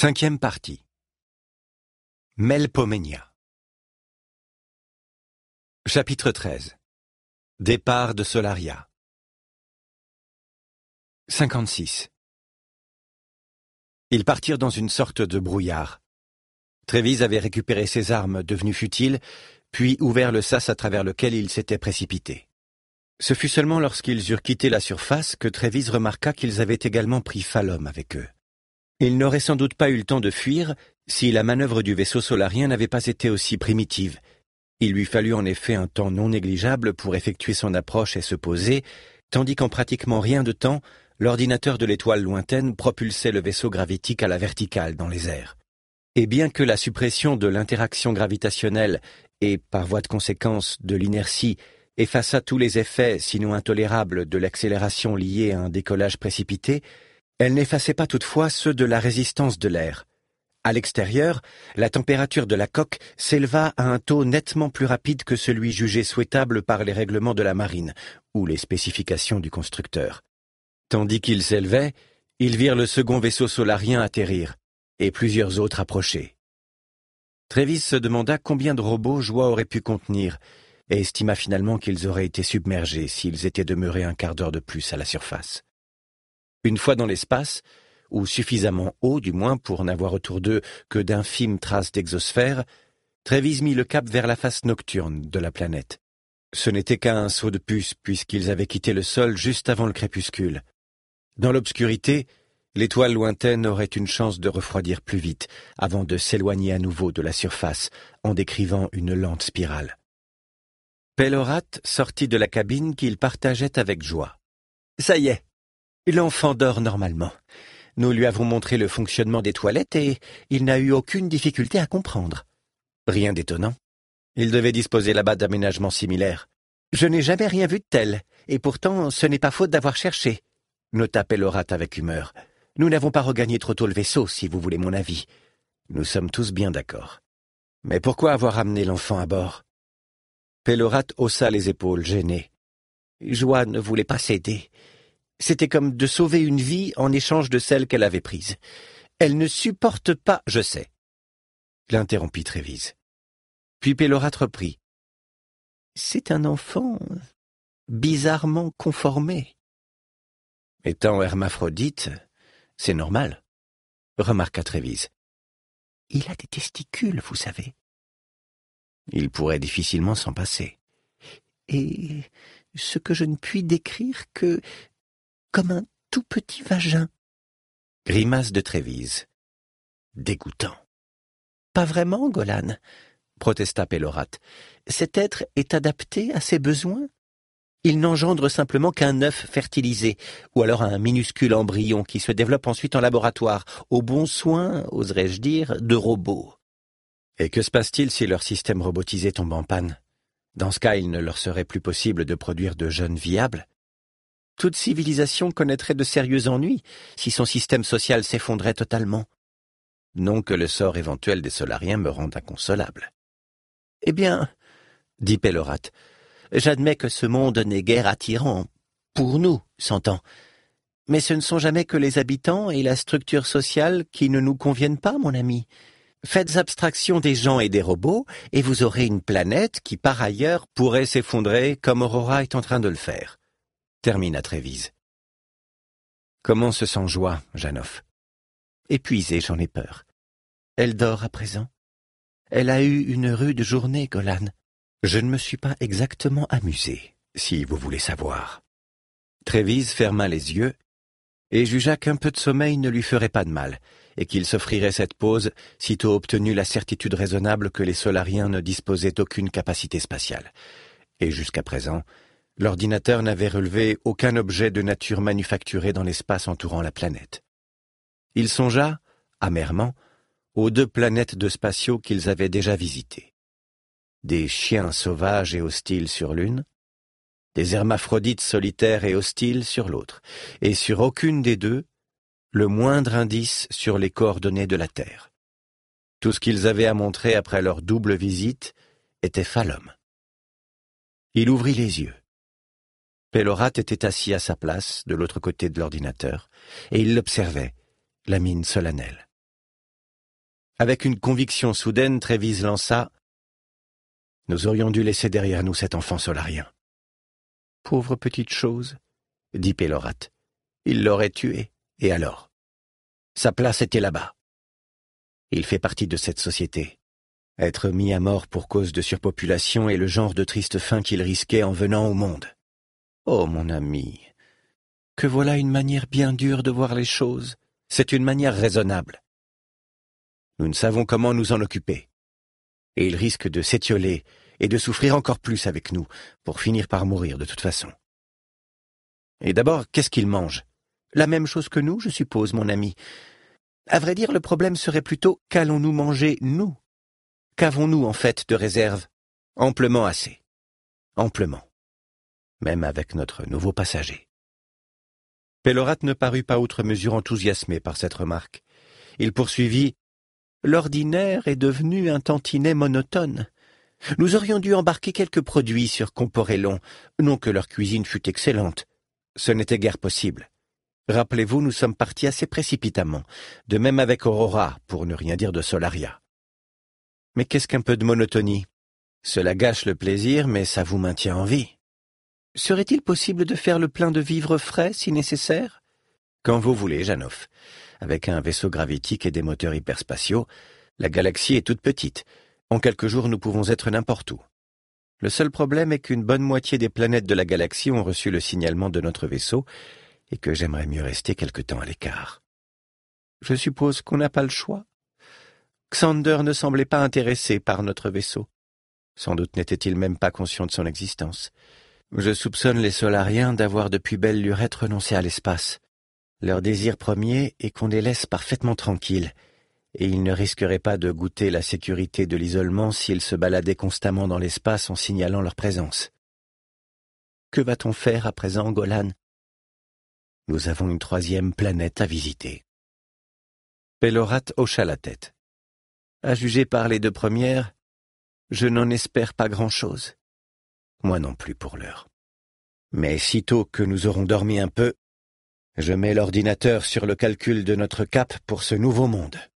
Cinquième partie. Melpomènia. Chapitre 13. Départ de Solaria. 56. Ils partirent dans une sorte de brouillard. Trévise avait récupéré ses armes devenues futiles, puis ouvert le sas à travers lequel ils s'étaient précipités. Ce fut seulement lorsqu'ils eurent quitté la surface que Trévise remarqua qu'ils avaient également pris Falom avec eux. Ils n'auraient sans doute pas eu le temps de fuir si la manœuvre du vaisseau solarien n'avait pas été aussi primitive. Il lui fallut en effet un temps non négligeable pour effectuer son approche et se poser, tandis qu'en pratiquement rien de temps, l'ordinateur de l'étoile lointaine propulsait le vaisseau gravitique à la verticale dans les airs. Et bien que la suppression de l'interaction gravitationnelle et, par voie de conséquence, de l'inertie, effaçât tous les effets, sinon intolérables, de l'accélération liée à un décollage précipité, elle n'effaçait pas toutefois ceux de la résistance de l'air. À l'extérieur, la température de la coque s'éleva à un taux nettement plus rapide que celui jugé souhaitable par les règlements de la marine ou les spécifications du constructeur. Tandis qu'ils s'élevaient, ils virent le second vaisseau solarien atterrir et plusieurs autres approcher. Trévise se demanda combien de robots Joie aurait pu contenir et estima finalement qu'ils auraient été submergés s'ils étaient demeurés un quart d'heure de plus à la surface. Une fois dans l'espace, ou suffisamment haut du moins pour n'avoir autour d'eux que d'infimes traces d'exosphère, Trévise mit le cap vers la face nocturne de la planète. Ce n'était qu'un saut de puce puisqu'ils avaient quitté le sol juste avant le crépuscule. Dans l'obscurité, l'étoile lointaine aurait une chance de refroidir plus vite avant de s'éloigner à nouveau de la surface en décrivant une lente spirale. Pellorat sortit de la cabine qu'il partageait avec Joie. « Ça y est, l'enfant dort normalement. Nous lui avons montré le fonctionnement des toilettes et il n'a eu aucune difficulté à comprendre. » Rien d'étonnant. Il devait disposer là-bas d'aménagements similaires. « Je n'ai jamais rien vu de tel, et pourtant ce n'est pas faute d'avoir cherché, » nota Pellorat avec humeur. « Nous n'avons pas regagné trop tôt le vaisseau, si vous voulez mon avis. » Nous sommes tous bien d'accord. Mais pourquoi avoir amené l'enfant à bord? Pellorat haussa les épaules, gêné. Joie ne voulait pas céder. C'était comme de sauver une vie en échange de celle qu'elle avait prise. Elle ne supporte pas, je sais. L'interrompit Trévise. Puis Pellorat reprit. C'est un enfant bizarrement conformé. Étant hermaphrodite, c'est normal, remarqua Trévise. Il a des testicules, vous savez. Il pourrait difficilement s'en passer. Et ce que je ne puis décrire que comme un tout petit vagin. Grimace de Trévise. Dégoûtant. Pas vraiment, Golan, protesta Pellorat. Cet être est adapté à ses besoins. Il n'engendre simplement qu'un œuf fertilisé, ou alors un minuscule embryon qui se développe ensuite en laboratoire, aux bons soins, oserais-je dire, de robots. Et que se passe-t-il si leur système robotisé tombe en panne? Dans ce cas, il ne leur serait plus possible de produire de jeunes viables. Toute civilisation connaîtrait de sérieux ennuis si son système social s'effondrait totalement. Non que le sort éventuel des Solariens me rende inconsolable. Eh bien, dit Pellorat, j'admets que ce monde n'est guère attirant, pour nous, s'entend. Mais ce ne sont jamais que les habitants et la structure sociale qui ne nous conviennent pas, mon ami. Faites abstraction des gens et des robots, et vous aurez une planète qui, par ailleurs, pourrait s'effondrer comme Aurora est en train de le faire. Termina Trévise. Comment se sent Joie, Janov? Épuisée, j'en ai peur. Elle dort à présent. Elle a eu une rude journée, Golan. Je ne me suis pas exactement amusé, si vous voulez savoir. Trévise ferma les yeux et jugea qu'un peu de sommeil ne lui ferait pas de mal, et qu'il s'offrirait cette pause sitôt obtenu la certitude raisonnable que les Solariens ne disposaient d'aucune capacité spatiale. Et jusqu'à présent, l'ordinateur n'avait relevé aucun objet de nature manufacturée dans l'espace entourant la planète. Il songea, amèrement, aux 2 planètes de spatiaux qu'ils avaient déjà visitées. Des chiens sauvages et hostiles sur l'une, des hermaphrodites solitaires et hostiles sur l'autre, et sur aucune des 2, le moindre indice sur les coordonnées de la Terre. Tout ce qu'ils avaient à montrer après leur double visite était Falom. Il ouvrit les yeux. Pellorat était assis à sa place, de l'autre côté de l'ordinateur, et il l'observait, la mine solennelle. Avec une conviction soudaine, Trévise lança « Nous aurions dû laisser derrière nous cet enfant solarien. » « Pauvre petite chose, » dit Pélorat. « Il l'aurait tué, et alors? Sa place était là-bas. Il fait partie de cette société. Être mis à mort pour cause de surpopulation est le genre de triste fin qu'il risquait en venant au monde. Oh, mon ami, que voilà une manière bien dure de voir les choses. C'est une manière raisonnable. Nous ne savons comment nous en occuper. Et il risque de s'étioler et de souffrir encore plus avec nous, pour finir par mourir de toute façon. Et d'abord, qu'est-ce qu'il mange? La même chose que nous, je suppose, mon ami. À vrai dire, le problème serait plutôt qu'allons-nous manger, nous? Qu'avons-nous, en fait, de réserve? Amplement assez. Amplement. Même avec notre nouveau passager. Pélorat ne parut pas outre mesure enthousiasmé par cette remarque. Il poursuivit « L'ordinaire est devenu un tantinet monotone. Nous aurions dû embarquer quelques produits sur Comporellon, non que leur cuisine fût excellente. Ce n'était guère possible. Rappelez-vous, nous sommes partis assez précipitamment, de même avec Aurora, pour ne rien dire de Solaria. Mais qu'est-ce qu'un peu de monotonie? Cela gâche le plaisir, mais ça vous maintient en vie. Serait-il possible de faire le plein de vivres frais, si nécessaire? Quand vous voulez, Janoff. Avec un vaisseau gravitique et des moteurs hyperspatiaux, la galaxie est toute petite. En quelques jours, nous pouvons être n'importe où. Le seul problème est qu'une bonne moitié des planètes de la galaxie ont reçu le signalement de notre vaisseau et que j'aimerais mieux rester quelque temps à l'écart. Je suppose qu'on n'a pas le choix. Xander ne semblait pas intéressé par notre vaisseau. Sans doute n'était-il même pas conscient de son existence. Je soupçonne les Solariens d'avoir depuis belle lurette renoncé à l'espace. Leur désir premier est qu'on les laisse parfaitement tranquilles, et ils ne risqueraient pas de goûter la sécurité de l'isolement s'ils se baladaient constamment dans l'espace en signalant leur présence. Que va-t-on faire à présent, Golan? Nous avons une 3e planète à visiter. Pélorat hocha la tête. À juger par les 2 premières, je n'en espère pas grand-chose. Moi non plus pour l'heure. Mais sitôt que nous aurons dormi un peu, je mets l'ordinateur sur le calcul de notre cap pour ce nouveau monde.